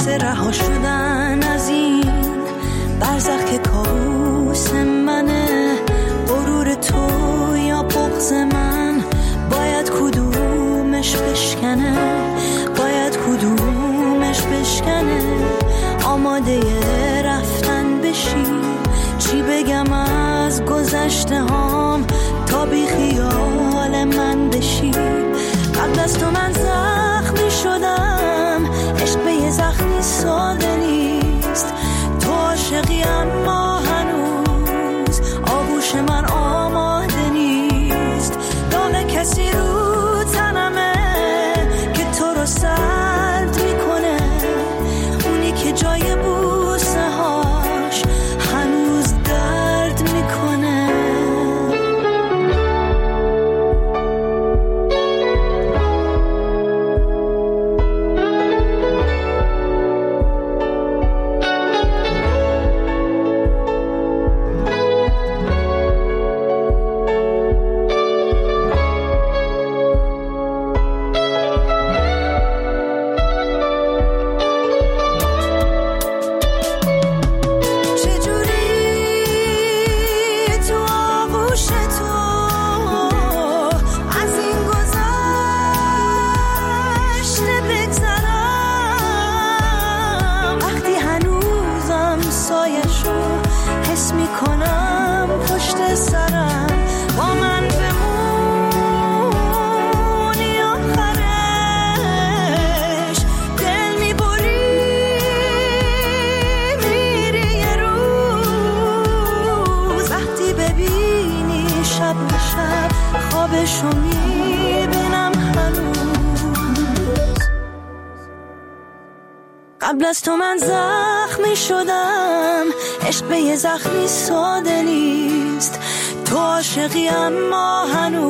واسه رها شدن از این برزخ که کابوس منه. غرور تو یا بغض من، باید کدومش بشکنه، باید کدومش بشکنه. آماده رفتن بشی، چی بگم از گذشته هام تا بی خیال من بشی. قبل از تو من زخمی شدم، عشق به یه زخمی ساده نیست. تو عاشقی اما هنوز آغوش من آماده نیست. داغ کسی رو تنمه که تو رو سرد میکنه، اونی که جای بوسه هاش هنوز درد میکنه. قبل از تو من زخمی شدم، عشق به یه زخمی ساده نیست. تو عاشقی اما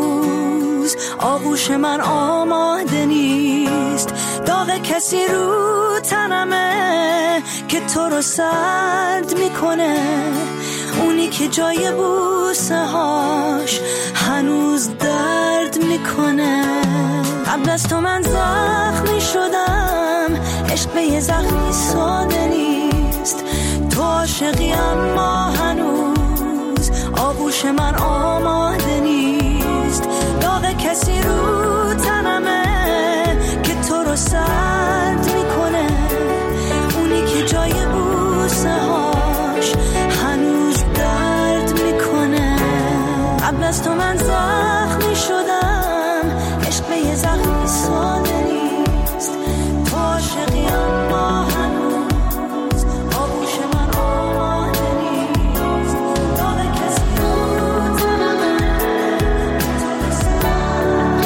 هنوز آغوش من آماده نیست. داغ کسی رو تنمه که تو رو سرد میکنه، اونی که جای بوسه هاش هنوز درد میکنه. قبل از تو من زخمی شدم، عشق به یه زخمی ساده نیست. تو عاشقی اما هنوز آغوش من آماده نیست. داغ کسی رو تنمه که تو رو سرد میکنه، اونی که جای بوسه هاش هنوز درد میکنه. قبل از تو من زخمی شدم، عشق به یه زخمی ساده نیست. تو عاشقی اما هنوز آغوش من آماده نیست. داغ کسی رو تنمه که تو رو سرد.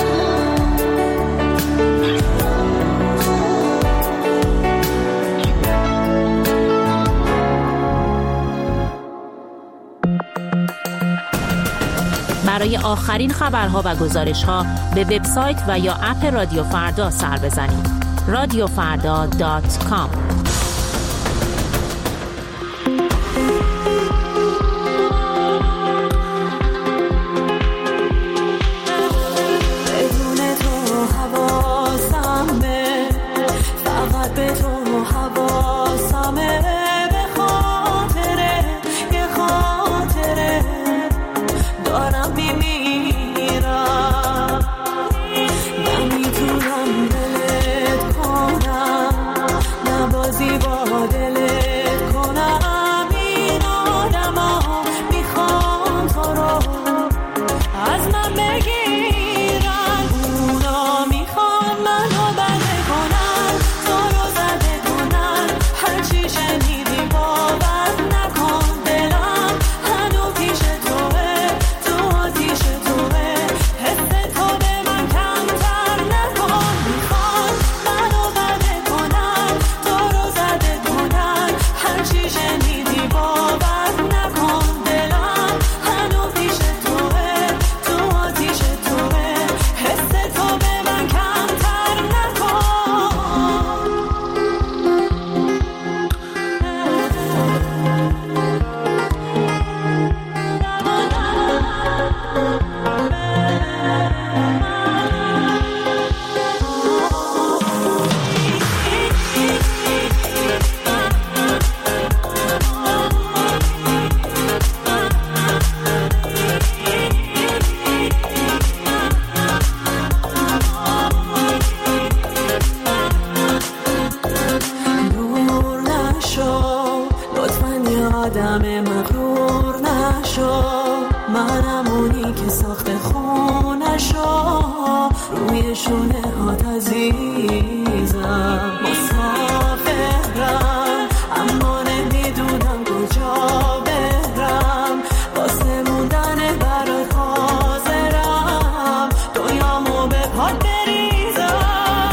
برای آخرین خبرها و گزارش‌ها به وبسایت و یا اپ رادیو فردا سر بزنید. radiofarda.com. آدم مغرور نشو، منم اونی که ساخت خونشو، روی شونه هات عزیزم مسافرم، اما نمیدونم کجا برم، واسه موندن برات حاضرم دنیامو به پات بریزم.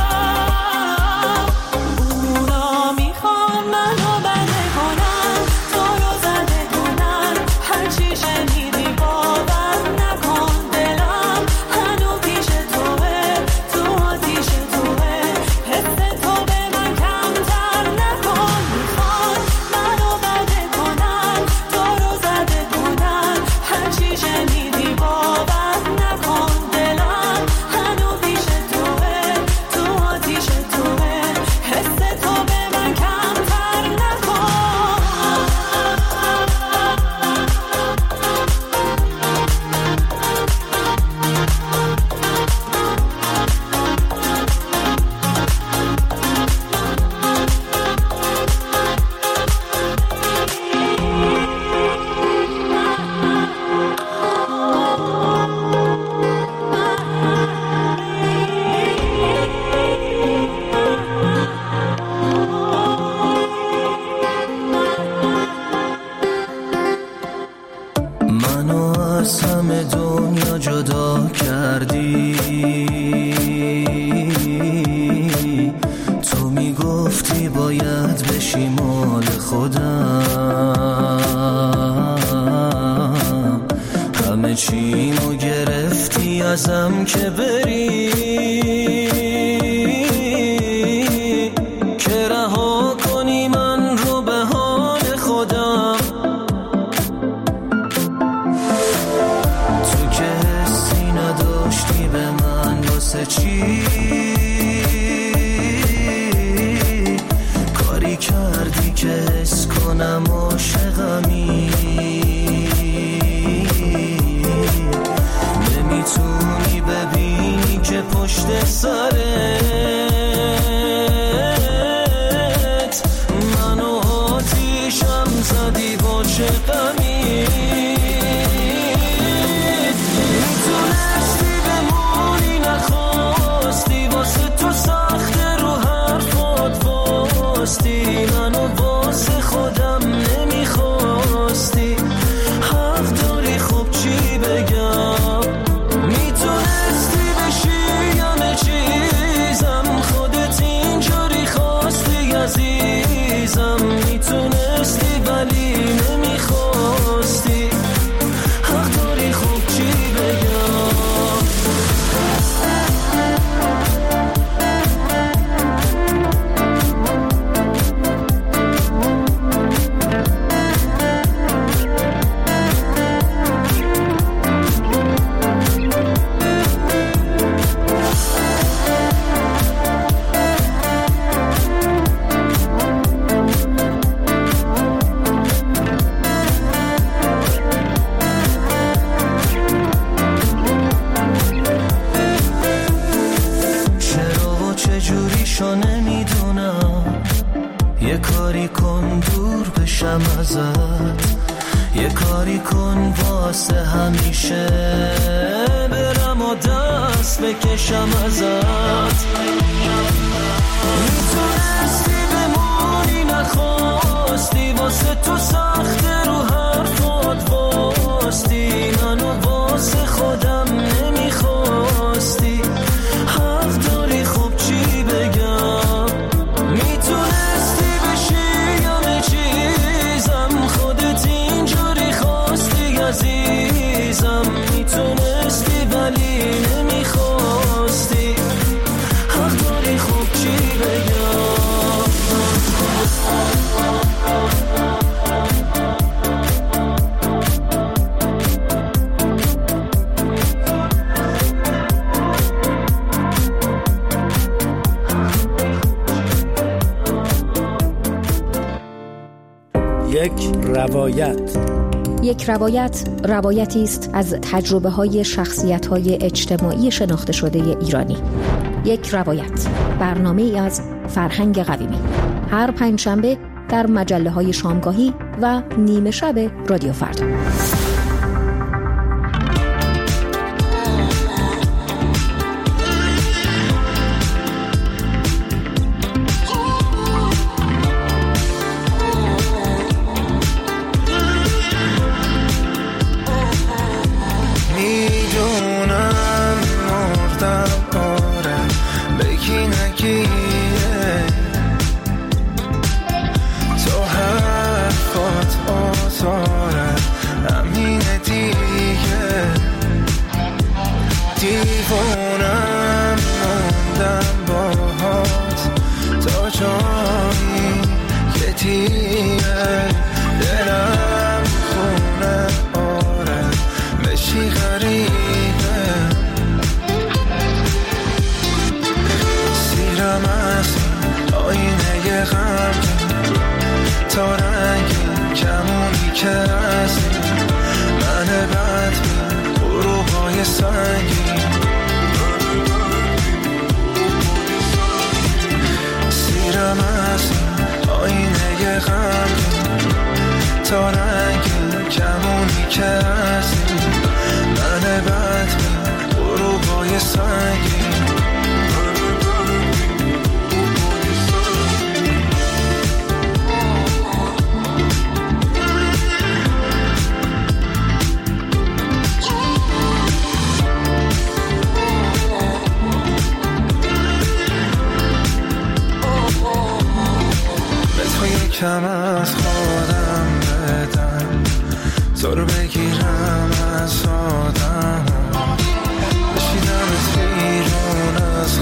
اونا میخوان منو بنده کنن، تو رو زنده کنن، هرچی شنیدی باور نکن، دلم هنو پیش توه، تو آتیش توه، حس تو به من کمتر نکن. میخوان منو بنده کنن، تو رو زنده کنن، هرچی شنیدی باور نکن، دلم هنو پیش توه، تو آتیش توه، حس تو به من کمتر نکن. منو از همه دنیا جدا کردی، تو میگفتی باید بشی مال خودم، همه چیمو گرفتی ازم که بری، که رها کنی من رو به حال خودم. تو که حسی نداشتی به من واسه چی، کاری کردی که حس کنم عاشقمی، نمیتونی ببینی که پشت سرت منو آتیشم زدی با چه غمی، میتونستی بمونی نخواستی، واسه تو سخته رو حرفات واستی، منو واسه خودم نمیخواستی، حق داری خب چی بگم، میتونستی بشی همه چیزم، خودت اینجوری خواستی عزیزم، میتونستی ولی نمیخواستی، حق داری خب چی بگم. چجوریشو نمیدونم، یه کاری کن دور بشم ازت، یه کاری کن واسه همیشه برم و دست بکشم ازت، میتونستی بمونی نخواستی، واسه تو سخته رو حرفات واستی، منو واسه خودم نمیخواستی، حق داری خب چی بگم، میتونستی بشی همه چیزم، خودت اینجوری خواستی عزیزم، میتونستی ولی نمیخواستی، حق داری خب چی بگم. یک روایت روایتی است از تجربه‌های شخصیت‌های اجتماعی شناخته شده ایرانی. یک روایت، برنامه‌ای از فرهنگ قویمی. هر پنجشنبه در مجله‌های شامگاهی و نیمه شب رادیو فردا. کم از خودم بدم، زور بگیرم از آدم، بشیدمت بیرون از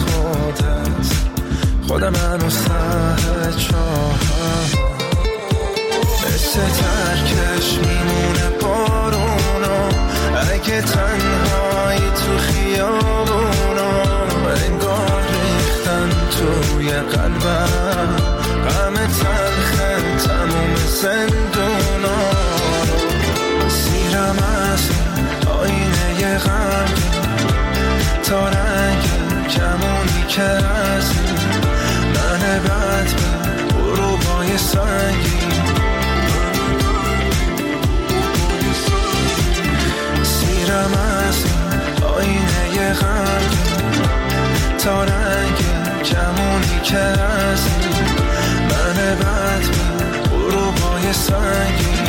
خودم هنوز ته چاهم، مثل ترکش میمونه بارونا، اگه تنهایی تو خیابونا، انگار ریختن توی قلبم غم تلخن تموم زندونا، سیرم از آینه غم تا رنگ کمونی که از من بد به غروبای سنگین، سیرم از آینه غم تا رنگ کمونی که از من بد به غروبای سنگین.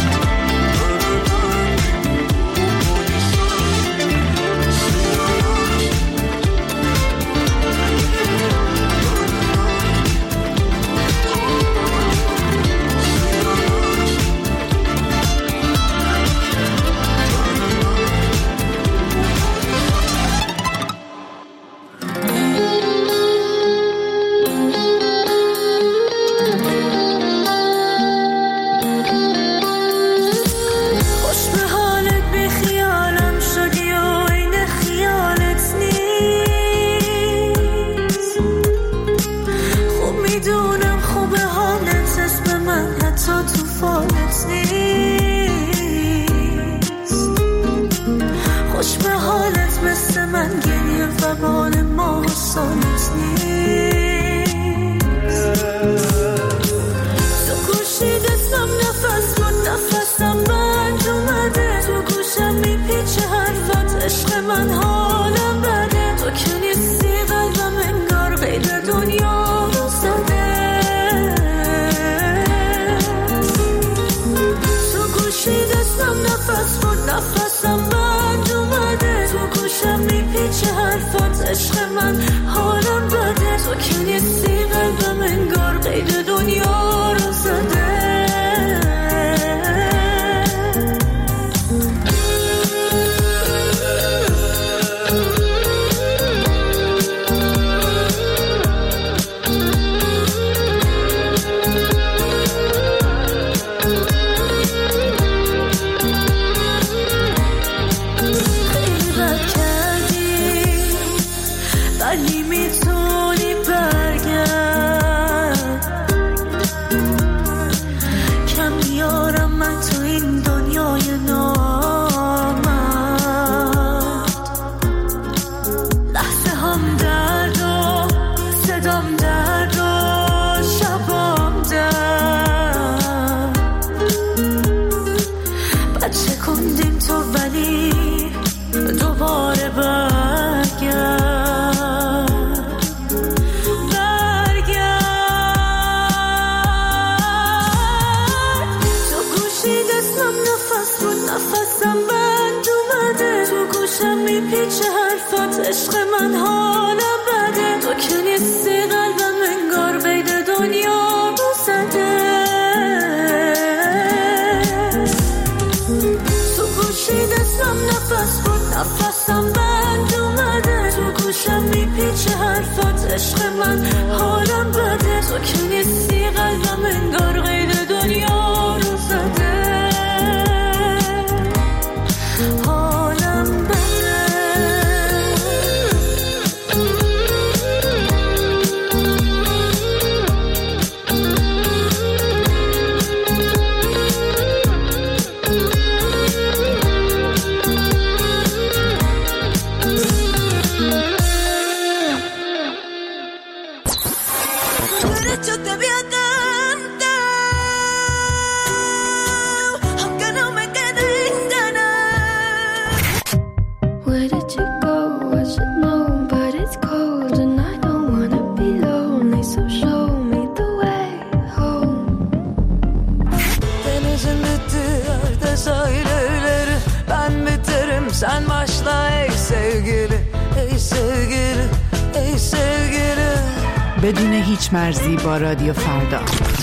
I need من حالم بده، تو که نیستی قلبم انگار قید دنیا رو زده. حالم بده. Sen başla ey sevgili, ey sevgili, ey sevgili. بدون هیچ مرزی با رادیو فردا.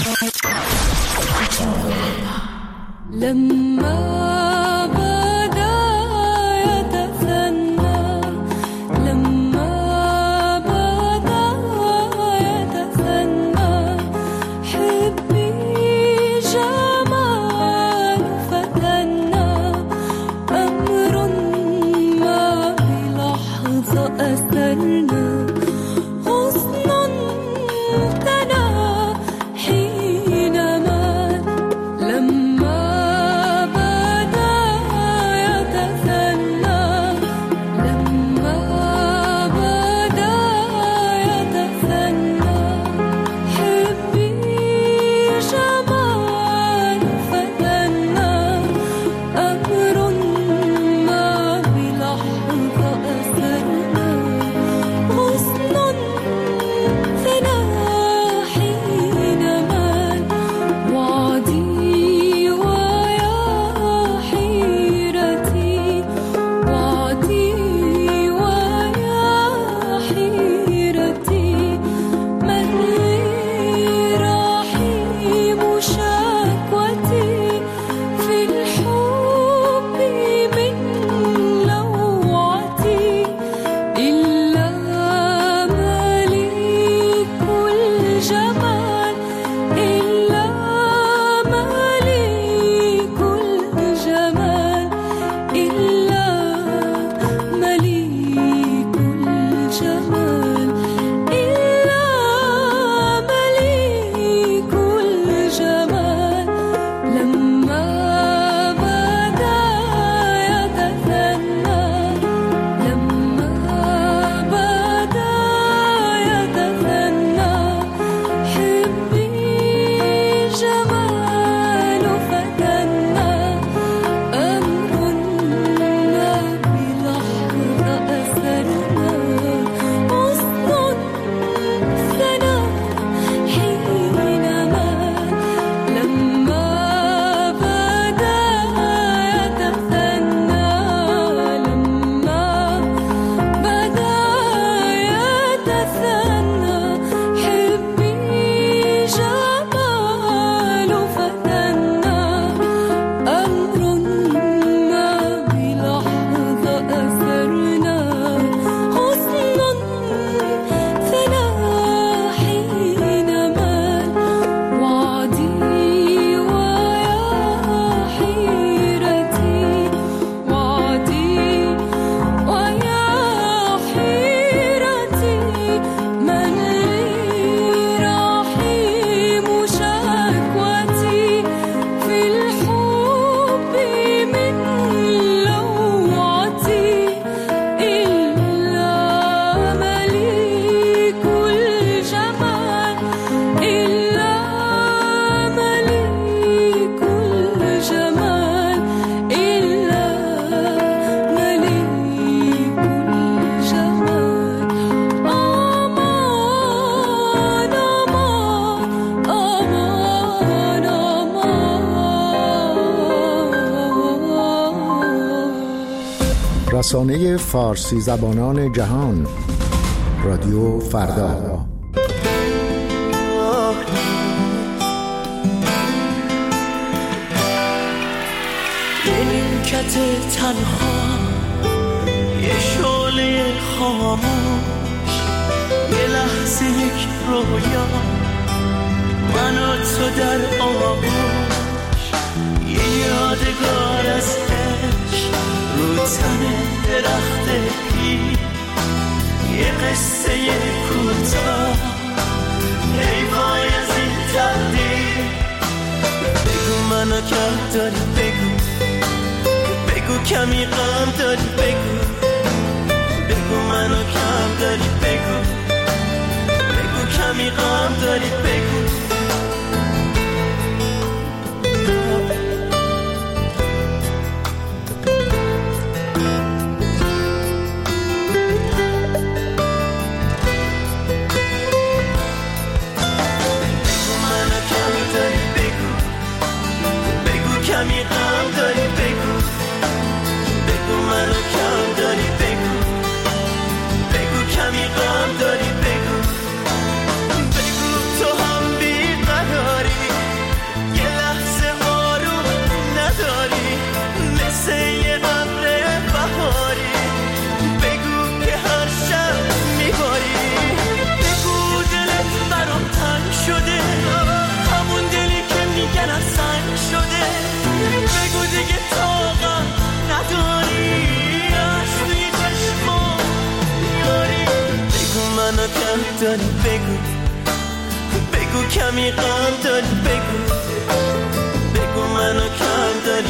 رسانه فارسی زبانان جهان، رادیو فردا. به نیمکت تنها یه شعله خاموش، یه لحظه مثل یک رویا، من و تو در آغوش، یه یادگار از عشق رو تن درخت پیر، یه قصه کوتاه، ای وای از این تقدیر. بگو منو کم داری، بگو کمی غم داری، بگو منو کم داری، بگو کمی غم داری، بگو منو کم داری، بگو کمی غم داری، بگو منو کم داری، بگو کمی غم داری، بگو تو هم بیقراری، یه لحظه آروم نداری، مثل یه ابر بهاری، بگو که هر شب میباری، بگو دلت برام تنگ شده، همون دلی که میگن از سنگ شده، بگو دیگه طاقت نداری، عشقی چشما یاری، بگو منو کم داری، بگو کمی غم داری، بگو منو کم داری،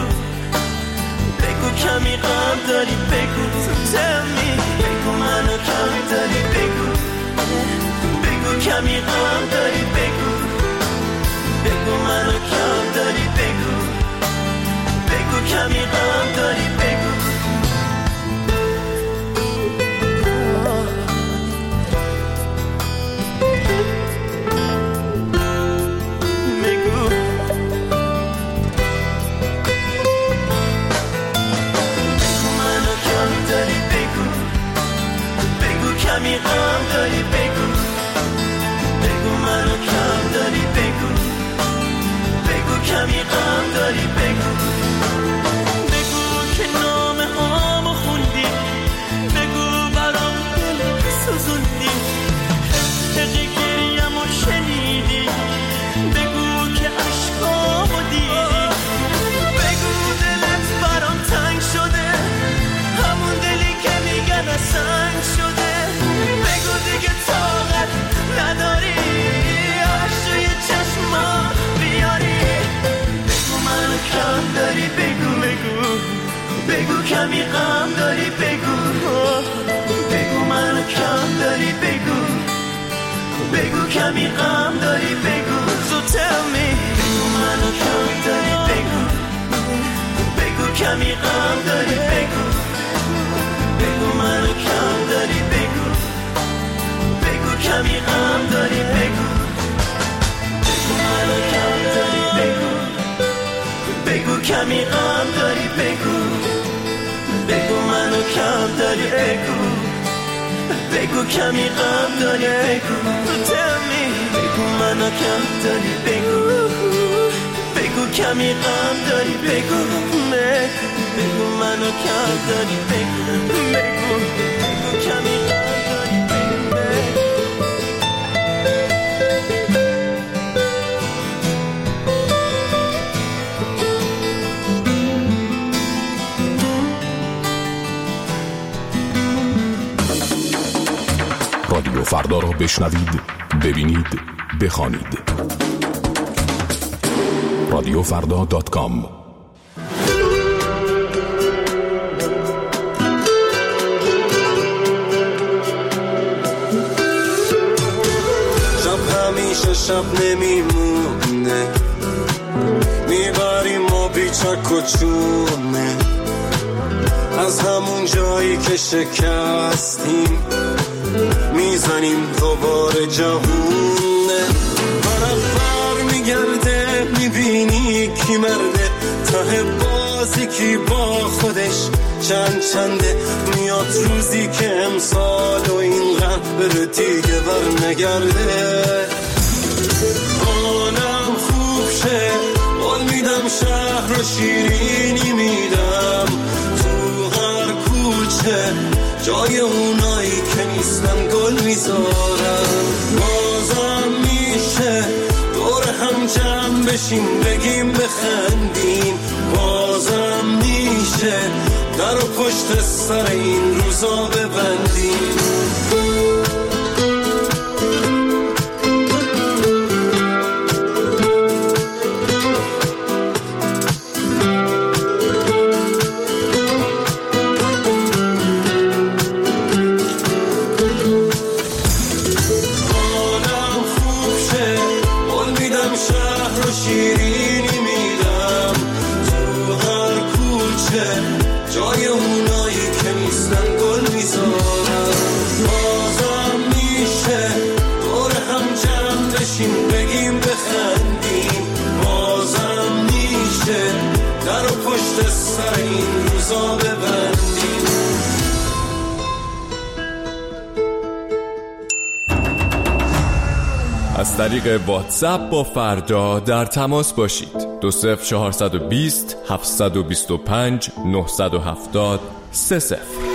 بگو کمی غم داری، بگو tell me، بگو منو کم داری، بگو کمی غم داری، بگو منو کم داری، بگو کمی غم داری، بگو کمی غم داری، بگو منو کم داری، بگو کمی غم داری، بگو که نامه هامو خوندی، بگو برام دل سوزوندی، حقی گریمو شنیدی، بگو که عشقامو دیدی، بگو دلت برام تنگ شده، همون دلی که میگن از سنگ شده، بگو دیگه طاقت نداری، عشقی چشما بیاری، بگو منو کم داری، بگو کمی غم داری، بگو منو کم داری، بگو کمی غم داری، بگو so tell me، بگو منو کم داری، بگو کمی غم داری، بگو منو کم داری، بگو کمی غم داری، بگو منو کم داری، بگو کمی غم داری، بگو منو کم داری، بگو کمی غم داری، بگو tell me، بگو منو کم داری، بگو کمی غم داری، بگو منو کم داری، بگو کمی غم داری، رادیو فردا را بشنوید، ببینید، بخوانید. radiofrda.com. شب همیشه شب نمیمونه، میبریم ما بیچک و چونه، از همون جایی که شکستیم میزنیم دوباره جوونه. طرف بر میگرده میبینی کی مرده، ته بازی کی با خودش چنده. میاد روزی که امسال و اینقدر بره دیگه بر نگرده. حالم خوب شه قول میدم، شهر رو شیرینی میدم، تو هر کوچه جای اونایی که نیستن گل میذارم. هم جمع بشیم بگیم بخندیم بازم میشه در و پشت سر این روزا ببندیم. از طریق واتساپ با فردا در تماس باشید. 20420 725 970 30.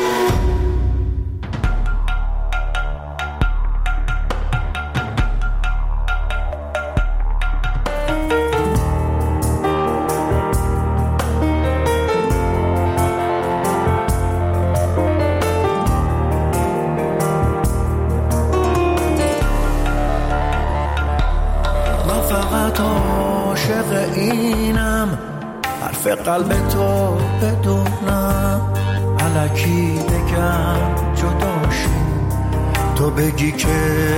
قلب تو بدونم الکی بگم جداشیم تو بگی که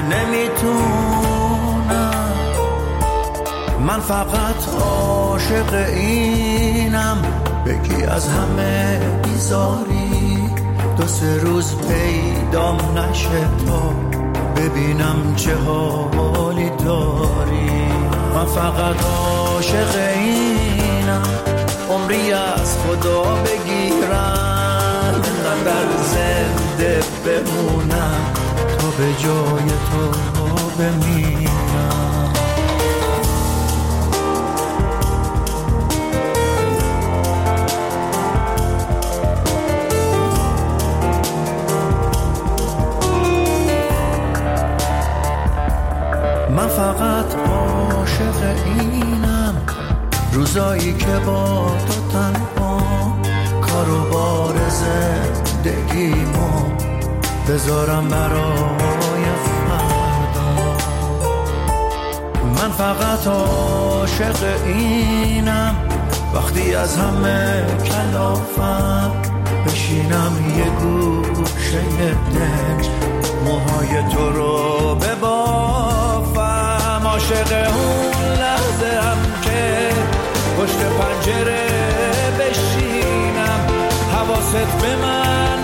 نمیتونم. من فقط عاشق اینم بگی از همه بیزاری 2-3 روز پیدام نشه تا ببینم چه حالی داری. من فقط عاشق اینم عمری از خدا بگیرم اینقدر زنده بمونم تا به جای تو بمیرم. من فقط عاشق اینم روزایی که با تو تنها کار و بار زندگیمو بذارم برای فردا. من فقط عاشق اینم وقتی از همه کلافم بشینم یه گوشه دنج موهای تو رو ببافم. عاشق اون لحظه هم که پشت پنجره بشینم حواست به من